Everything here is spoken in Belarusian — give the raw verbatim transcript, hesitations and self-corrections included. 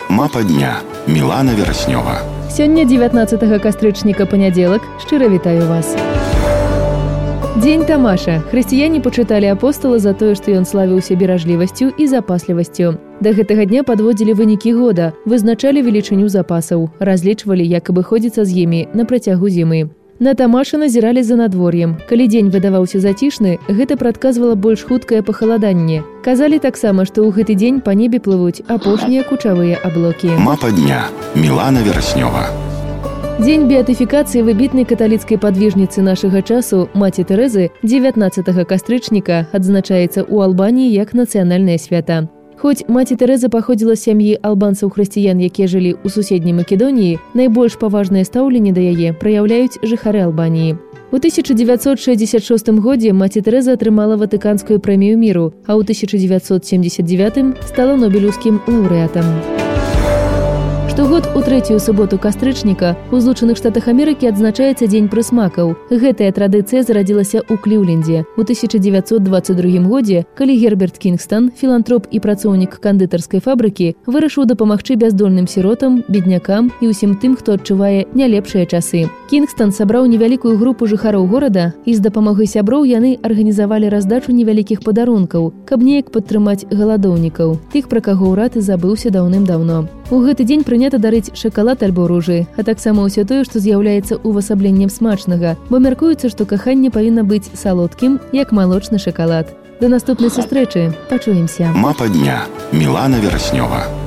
Мапа дня. Мілана Вераснёва. Сёння дзевятнаццатага кастрычніка панядзелак. Шчыра вітаю вас. Дзень Тамаша. Хрысціяне пачыталі апостала за тое, што ён славіўся беражлівасцю і запаслівасцю. Да гэтага дня падводзілі вынікі года, вызначалі велічыню запасаў, разлічвалі, як абыходзіцца з імі на працягу зімы. На Тамаша назіралі за надвор'ем. Калі дзень выдаваўся зацішны, гэта прадказвала больш хуткае пахаладанне. Казалі таксама, што ў гэты дзень па небе плывуць апошнія кучавыя аблокі. Мапа дня. Мілана Вераснёва. Дзень беатыфікацыі выбітнай каталіцкай падвижніцы нашага часу маці Тэрэзы дзевятнаццатага кастрычніка адзначаецца ў Албаніі як нацыянальнае свята. Хоць маці Тэрэза паходзіла з сям'і албанцаў-хрысціян, якія жылі ў суседняй Македоніі, найбольш паважнае стаўленне да яе праяўляюць жыхары Албаніі. У тысяча дзевяцьсот шэсцьдзесят шостым годзе маці Тэрэза атрымала ватыканскую прэмію міру, а ў тысяча дзевяцьсот семьдесят девятым стала нобелеўскім лаўрэатам. Штогод у трэцюю суботу кастрычніка ў Злучаных Штатах Амерыкі адзначаецца дзень прысмакаў. Гэтая традыцыя зарадзілася ў Кліўлендзе. У тысяча дзевяцьсот дваццаць другім годзе, калі Герберт Кінгстан, філантроп і працоўнік кандытарскай фабрыкі, вырашыў дапамагчы бяздольным сіротам, беднякам і ўсім тым, хто адчувае нялепшыя часы. Кінгстан сабраў невялікую групу жыхароў горада, і з дапамогай сяброў яны арганізавалі раздачу невялікіх падарункаў, каб неяк падтрымаць галадоўнікаў, тых, пра каго ўрад і забыўся даўным-даўно. У гэты дзень прынята дарыць шакалад альбо ружы, а таксама ўсё тое, што з'яўляецца увасабленнем смачнага, бо мяркуецца, што каханне павінна быць салодкім, як малочны шакалад. До наступнай сустрэчы. Пачуемся. Мапа дня. Мілана Вераснёва.